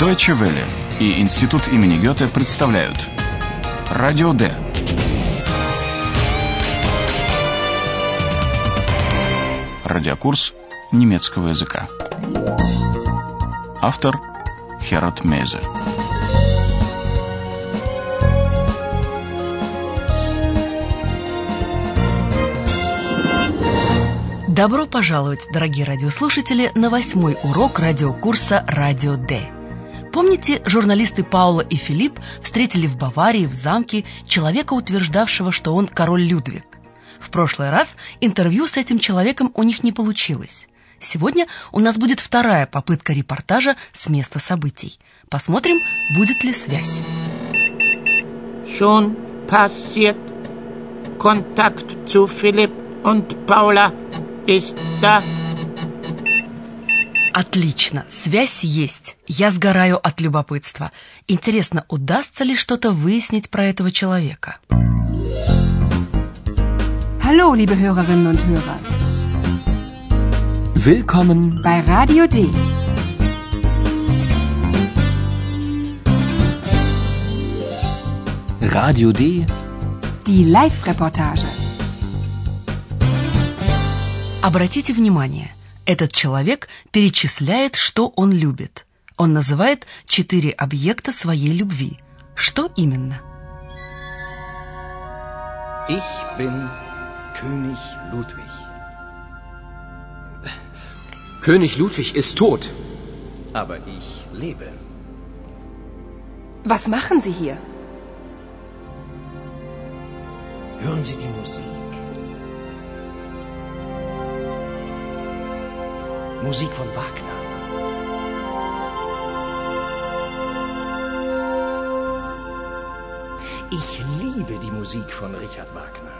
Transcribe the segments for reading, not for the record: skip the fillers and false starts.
Deutsche Welle и Институт имени Гёте представляют Радио Д. Радиокурс немецкого языка. Автор Херат Мейзе. Добро пожаловать, дорогие радиослушатели, на 8-й урок радиокурса «Радио Д». Помните, журналисты Паула и Филипп встретили в Баварии, в замке, человека, утверждавшего, что он король Людвиг. В прошлый раз интервью с этим человеком у них не получилось. Сегодня у нас будет вторая попытка репортажа с места событий. Посмотрим, будет ли связь. Schon passiert. Kontakt zu Philipp und Paula ist da. Отлично, связь есть. Я сгораю от любопытства. Интересно, удастся ли что-то выяснить про этого человека? Hallo, liebe Hörerinnen und Hörer. Willkommen bei Radio D. Radio D. Die Live-Reportage. Обратите внимание, этот человек перечисляет, что он любит. Он называет 4 объекта своей любви. Что именно? Ich bin König Ludwig. König Ludwig ist tot, aber ich lebe. Was machen Sie hier? Hören Sie die Musik. Musik von Wagner. Ich liebe die Musik von Richard Wagner.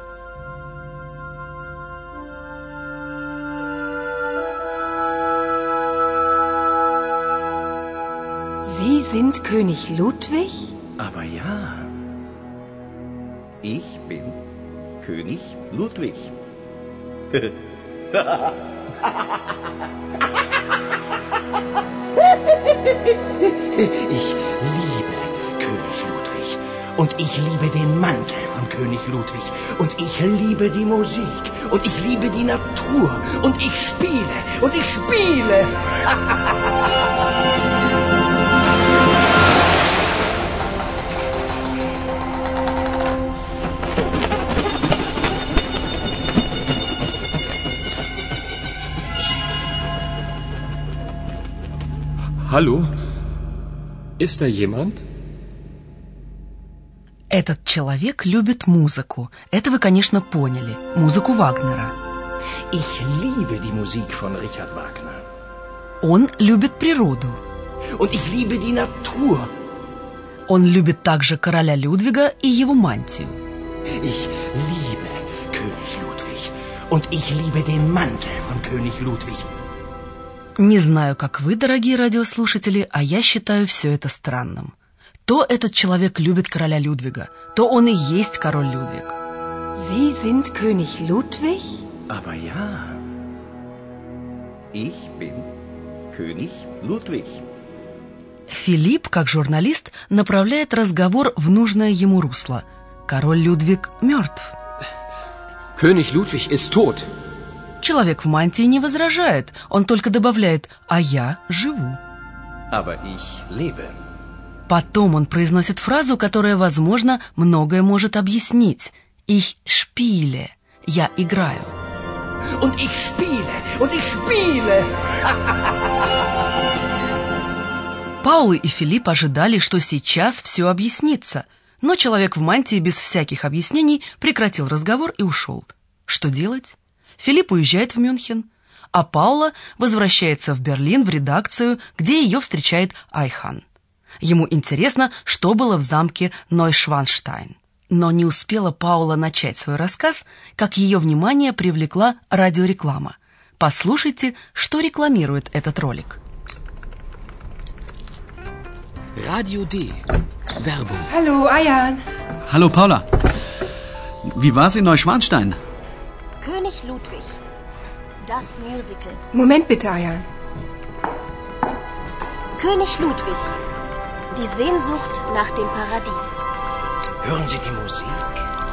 Sie sind König Ludwig? Aber ja, ich bin König Ludwig. Ich liebe König Ludwig. Und ich liebe den Mantel von König Ludwig. Und ich liebe die Musik. Und ich liebe die Natur. Und ich spiele. Und ich spiele. Hallo? Ist da jemand? Этот человек любит музыку. Это вы, конечно, поняли. Музыку Вагнера. Ich liebe die Musik von Richard Wagner. Он любит природу. Und ich liebe die Natur. Он любит также короля Людвига и его мантию. Ich liebe König Ludwig. Und ich liebe den Mantel von König Ludwig. Не знаю, как вы, дорогие радиослушатели, а я считаю все это странным. То этот человек любит короля Людвига, то он и есть король Людвиг. Sie sind König Ludwig? Aber ja, ich bin König Ludwig. Филипп, как журналист, направляет разговор в нужное ему русло. Король Людвиг мертв. König Ludwig ist tot. Человек в мантии не возражает, он только добавляет «а я живу». Aber ich lebe. Потом он произносит фразу, которая, возможно, многое может объяснить. «Ich spiele» – «я играю». Und ich spiele, und ich spiele. Паула и Филипп ожидали, что сейчас все объяснится, но человек в мантии без всяких объяснений прекратил разговор и ушел. Что делать? Филипп уезжает в Мюнхен, а Паула возвращается в Берлин в редакцию, где ее встречает Айхан. Ему интересно, что было в замке Нойшванштайн. Но не успела Паула начать свой рассказ, как ее внимание привлекла радиореклама. Послушайте, что рекламирует этот ролик. Radio D. Werbung. Hallo, Ayan. Hallo Paula. Wie war's in Neuschwanstein? König Ludwig. Das Musical. Moment bitte, Ayan. König Ludwig. Die Sehnsucht nach dem Paradies. Hören Sie die Musik?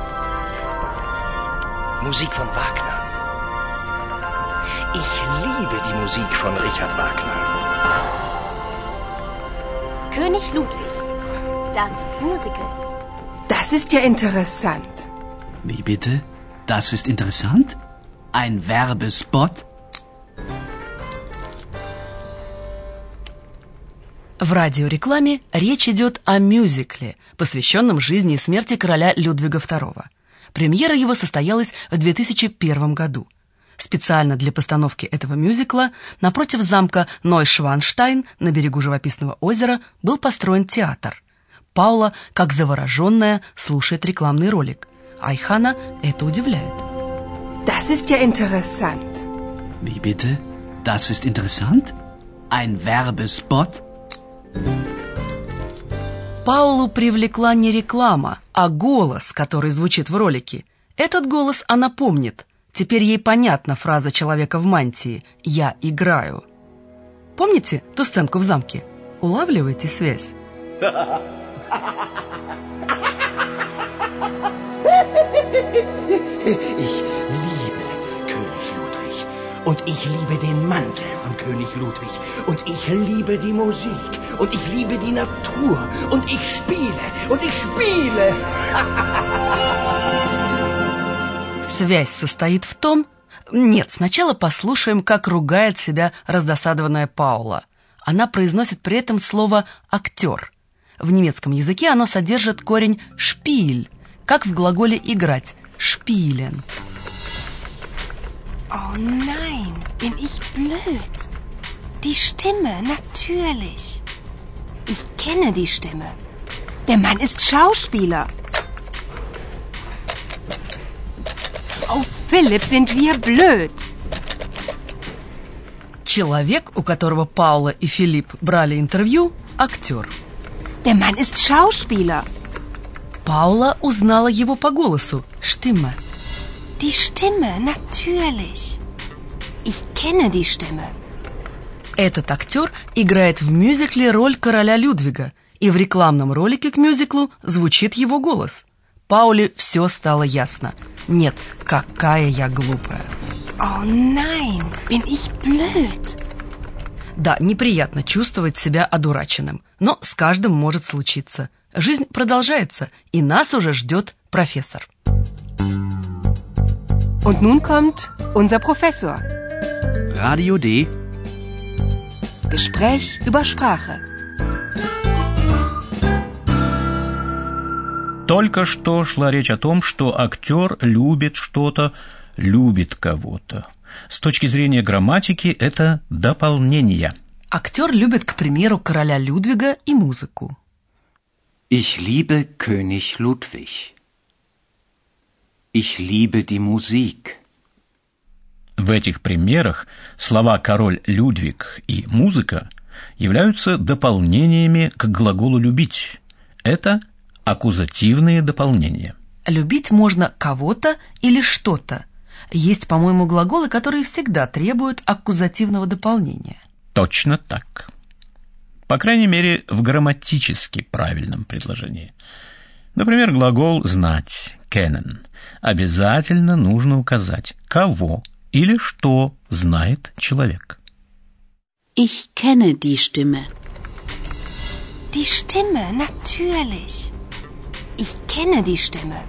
Musik von Wagner. Ich liebe die Musik von Richard Wagner. König Ludwig. Das Musical. Das ist ja interessant. Wie bitte? Das ist interessant? Ein Werbespot? В радиорекламе речь идет о мюзикле, посвященном жизни и смерти короля Людвига II. Премьера его состоялась в 2001 году. Специально для постановки этого мюзикла напротив замка Нойшванштайн на берегу живописного озера был построен театр. Паула, как завороженная, слушает рекламный ролик. Айхана это удивляет. Das ist ja interessant. Wie bitte? Das ist interessant? Ein Werbespot? Паулу привлекла не реклама, а голос, который звучит в ролике. Этот голос она помнит. Теперь ей понятна фраза человека в мантии «Я играю». Помните ту сценку в замке? Улавливаете связь? Ich liebe König Ludwig. Und ich liebe den Mantel von König Ludwig. Und ich liebe die Musik. Und ich liebe die Natur. Und ich spiele. Und ich spiele. Связь состоит в том... Нет, сначала послушаем, как ругает себя раздосадованная Паула. Она произносит при этом слово «актер». В немецком языке оно содержит корень «шпиль», как в глаголе «играть» – «шпилен». Oh nein, bin ich blöd. Die Stimme, natürlich. Ich kenne die Stimme. Der Mann ist Schauspieler. Oh, Philipp, sind wir blöd. Человек, у которого Паула и Филипп брали интервью – актер. Der Mann ist Schauspieler. Паула узнала его по голосу – «Stimme». Die Stimme, natürlich. Ich kenne die Stimme. Этот актер играет в мюзикле роль короля Людвига, и в рекламном ролике к мюзиклу звучит его голос. Пауле все стало ясно. Нет, какая я глупая. Oh nein, bin ich blöd. Да, неприятно чувствовать себя одураченным, но с каждым может случиться. Жизнь продолжается, и нас уже ждет профессор. Und nun kommt unser Professor. Radio D. Gespräch über Sprache. Только что шла речь о том, что актер любит что-то, любит кого-то. С точки зрения грамматики это дополнение. Актер любит, к примеру, короля Людвига и музыку. Ich liebe König Ludwig. Ich liebe die Musik. В этих примерах слова «король Людвиг» и «музыка» являются дополнениями к глаголу «любить». Это аккузативные дополнения. Любить можно кого-то или что-то. Есть, по-моему, глаголы, которые всегда требуют аккузативного дополнения. Точно так. По крайней мере, в грамматически правильном предложении. Например, глагол «знать» – «kennen». Обязательно нужно указать, кого или что знает человек. Ich kenne die Stimme. Die Stimme, natürlich. Ich kenne die Stimme.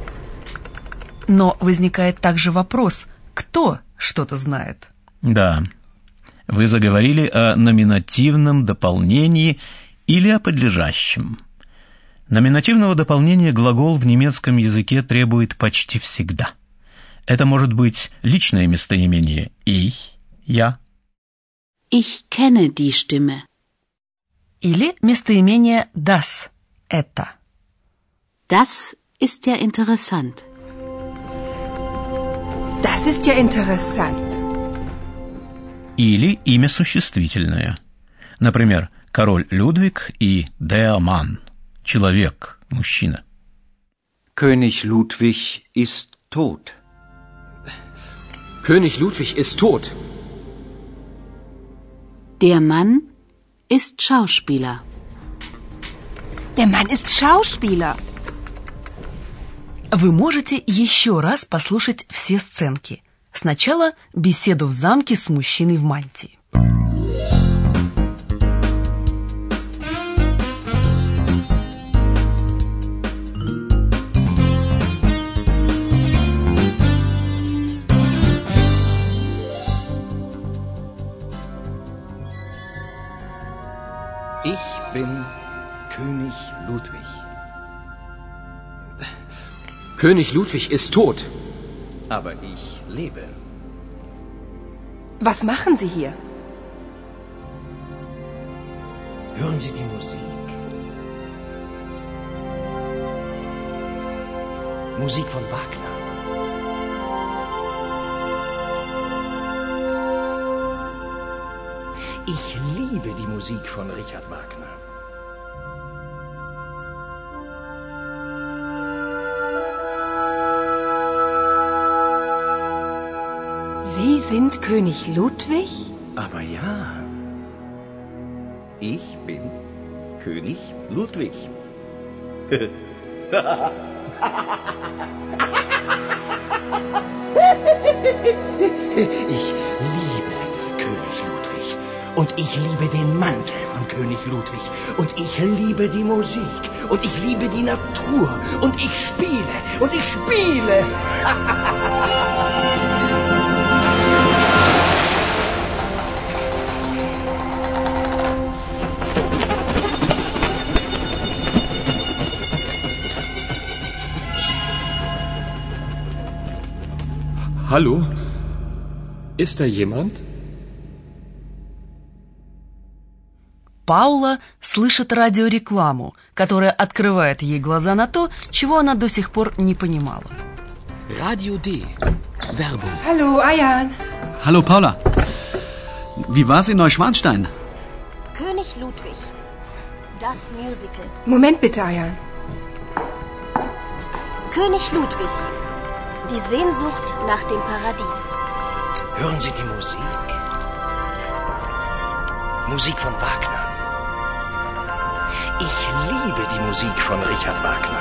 Но возникает также вопрос, кто что-то знает? Да, вы заговорили о номинативном дополнении или о подлежащем. Номинативного дополнения глагол в немецком языке требует почти всегда. Это может быть личное местоимение «ich», «я». Ich kenne die Stimme. Или местоимение «das», «это». Das ist ja interessant. Das ist ja interessant. Или имя существительное. Например, король Людвиг и der Mann. Человек, мужчина. König Ludwig ist tot. König Ludwig ist tot. Der Mann ist Schauspieler. Der Mann ist Schauspieler. Вы можете еще раз послушать все сценки. Сначала беседу в замке с мужчиной в мантии. Ich bin König Ludwig. König Ludwig ist tot. Aber ich lebe. Was machen Sie hier? Hören Sie die Musik. Musik von Wagner. Ich liebe die Musik von Richard Wagner. Sie sind König Ludwig? Aber ja, ich bin König Ludwig. Ich liebe König Ludwig. Und ich liebe den Mantel von König Ludwig. Und ich liebe die Musik. Und ich liebe die Natur. Und ich spiele. Und ich spiele. Hallo? Ist da jemand? Паула слышит радиорекламу, которая открывает ей глаза на то, чего она до сих пор не понимала. Radio D. Werbung. Hallo, Ayan. Hallo Paula. Wie war's in Neuschwanstein? König Ludwig. Das Musical. Moment bitte, Ayan. König Ludwig. Die Sehnsucht nach dem Paradies. Hören Sie die Musik. Musik von Wagner. Ich liebe die Musik von Richard Wagner.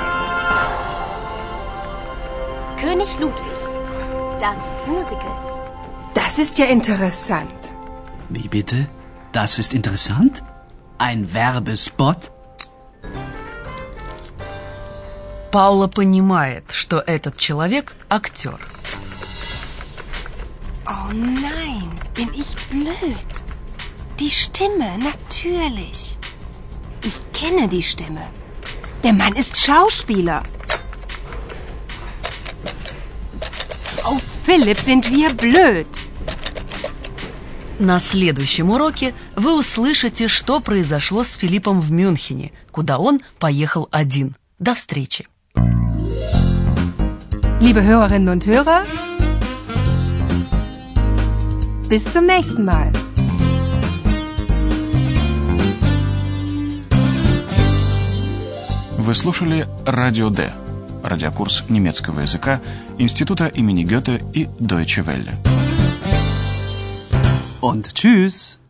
König Ludwig. Das Musical. Das ist ja interessant. Wie bitte? Das ist interessant? Ein Werbespot? Паула понимает, что этот человек – актер. Oh nein, bin ich blöd. Die Stimme, natürlich. Ich kenne die Stimme. Der Mann ist Schauspieler. Oh, Philipp, sind wir blöd. На следующем уроке вы услышите, что произошло с Филиппом в Мюнхене, куда он поехал один. До встречи. Liebe Hörerinnen und Hörer, bis zum nächsten Mal. Вы слушали «Радио Д» – радиокурс немецкого языка Института имени Гёте и Deutsche Welle. Und tschüss.